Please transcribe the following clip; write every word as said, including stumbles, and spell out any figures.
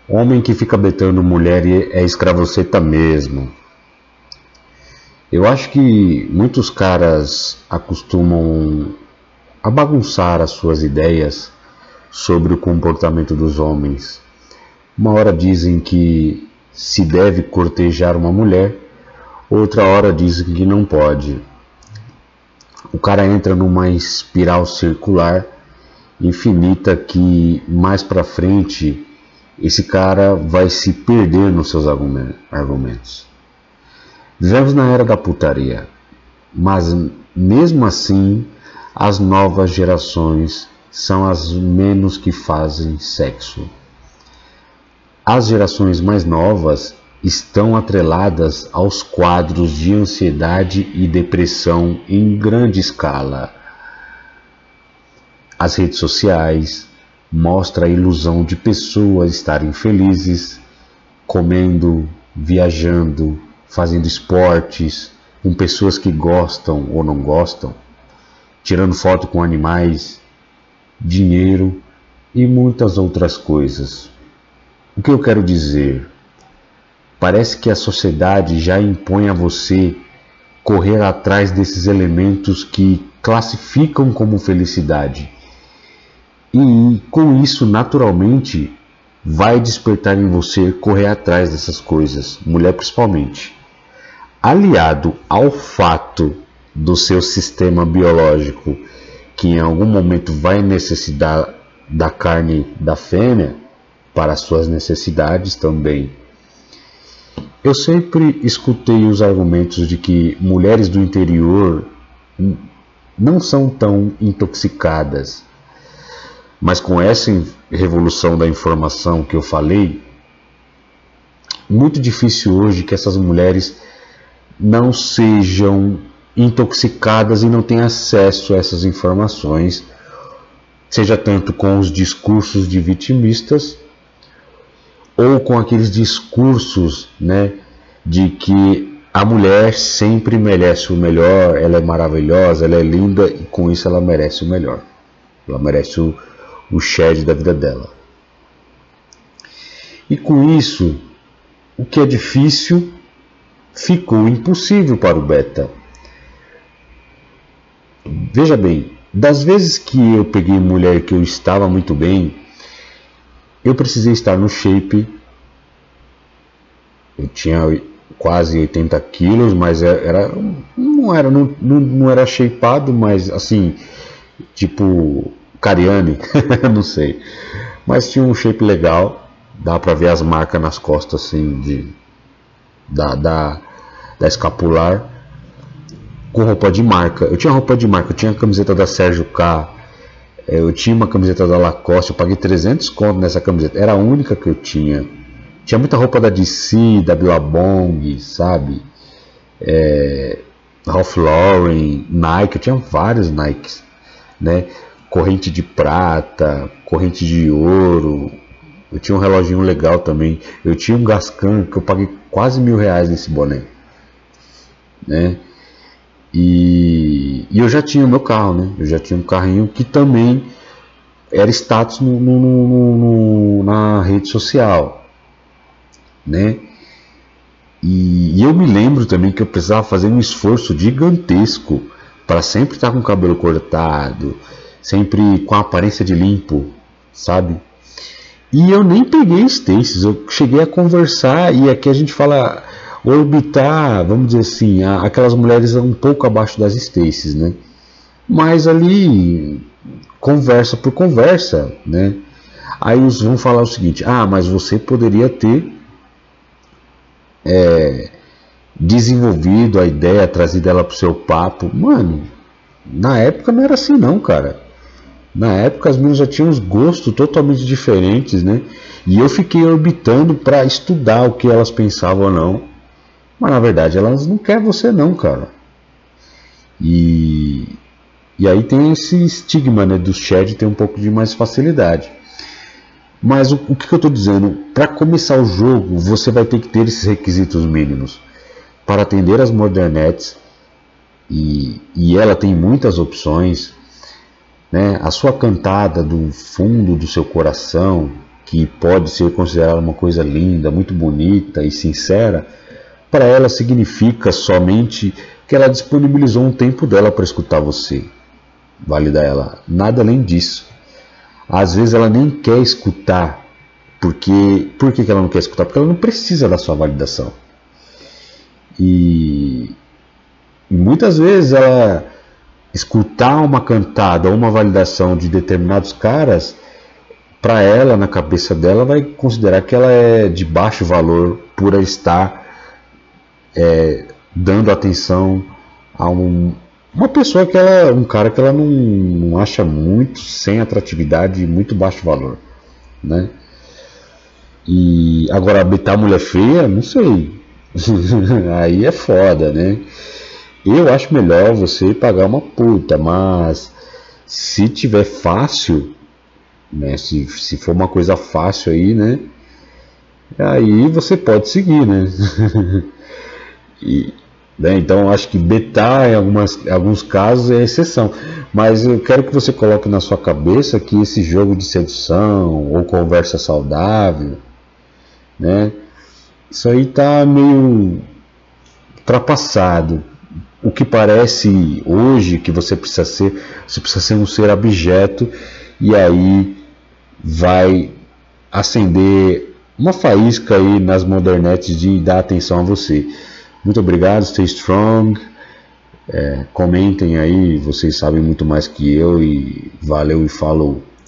Homem que fica betando mulher é escravoceta mesmo. Eu acho que muitos caras acostumam a bagunçar as suas ideias sobre o comportamento dos homens. Uma hora dizem que se deve cortejar uma mulher, outra hora dizem que não pode. O cara entra numa espiral circular infinita que mais pra frente esse cara vai se perder nos seus argumentos. Vivemos na era da putaria, mas mesmo assim as novas gerações são as menos que fazem sexo. As gerações mais novas estão atreladas aos quadros de ansiedade e depressão em grande escala. As redes sociais mostram a ilusão de pessoas estarem felizes, comendo, viajando, fazendo esportes, com pessoas que gostam ou não gostam, tirando foto com animais, dinheiro e muitas outras coisas. O que eu quero dizer? Parece que a sociedade já impõe a você correr atrás desses elementos que classificam como felicidade. E com isso, naturalmente, vai despertar em você correr atrás dessas coisas, mulher principalmente. Aliado ao fato do seu sistema biológico, que em algum momento vai necessitar da carne da fêmea para suas necessidades também. Eu sempre escutei os argumentos de que mulheres do interior não são tão intoxicadas. Mas com essa revolução da informação que eu falei, muito difícil hoje que essas mulheres não sejam intoxicadas e não tenham acesso a essas informações, seja tanto com os discursos de vitimistas ou com aqueles discursos, né, de que a mulher sempre merece o melhor, ela é maravilhosa, ela é linda e com isso ela merece o melhor. Ela merece o o shed da vida dela. E com isso, o que é difícil ficou impossível para o beta. Veja bem, das vezes que eu peguei mulher que eu estava muito bem, eu precisei estar no shape. Eu tinha quase oitenta quilos, mas era, não era, não, não era shapeado, mas assim, tipo Cariani, não sei, mas tinha um shape legal, dá pra ver as marcas nas costas assim, de, da, da, da escapular, com roupa de marca. Eu tinha roupa de marca, eu tinha a camiseta da Sérgio K, eu tinha uma camiseta da Lacoste, eu paguei trezentos conto nessa camiseta, era a única que eu tinha. Tinha muita roupa da D C, da Billabong, sabe, é, Ralph Lauren, Nike, eu tinha vários Nikes, né, corrente de prata, corrente de ouro. Eu tinha um reloginho legal também. Eu tinha um Gascan que eu paguei quase mil reais nesse boné, né? E, e eu já tinha o meu carro, né? Eu já tinha um carrinho que também era status no, no, no, no, na rede social, né? E, e eu me lembro também que eu precisava fazer um esforço gigantesco para sempre estar com o cabelo cortado, sempre com a aparência de limpo, sabe? E eu nem peguei Stacy's, eu cheguei a conversar, e aqui a gente fala orbitar, vamos dizer assim, aquelas mulheres um pouco abaixo das Stacy's, né? Mas ali, conversa por conversa, né? Aí eles vão falar o seguinte: ah, mas você poderia ter é, desenvolvido a ideia, trazido ela pro seu papo. Mano, na época não era assim não, cara. Na época as meninas já tinham uns gostos totalmente diferentes, né? E eu fiquei orbitando para estudar o que elas pensavam ou não. Mas na verdade elas não querem você não, cara. E, e aí tem esse estigma, né, do shed ter um pouco de mais facilidade. Mas o, o que, que eu estou dizendo? Para começar o jogo, você vai ter que ter esses requisitos mínimos. Para atender as modernettes, e, e ela tem muitas opções, né? A sua cantada do fundo do seu coração, que pode ser considerada uma coisa linda, muito bonita e sincera, para ela significa somente que ela disponibilizou um tempo dela para escutar você. Valida ela, nada além disso. Às vezes ela nem quer escutar. Porque, por que ela não quer escutar? Porque ela não precisa da sua validação. E, e muitas vezes ela escutar uma cantada ou uma validação de determinados caras, para ela, na cabeça dela, vai considerar que ela é de baixo valor por estar é, dando atenção a um, uma pessoa que ela, um cara que ela não, não acha muito, sem atratividade e muito baixo valor, né? E agora, habitar mulher feia, não sei. Aí é foda, né? Eu acho melhor você pagar uma puta, mas se tiver fácil, né? Se, se for uma coisa fácil aí, né? Aí você pode seguir, né? e, né? Então acho que betar em algumas, alguns casos é exceção. Mas eu quero que você coloque na sua cabeça que esse jogo de sedução ou conversa saudável, né? Isso aí tá meio ultrapassado. O que parece hoje que você precisa ser, você precisa ser um ser abjeto, e aí vai acender uma faísca aí nas modernetes de dar atenção a você. Muito obrigado, stay strong. É, comentem aí, vocês sabem muito mais que eu, e valeu e falou.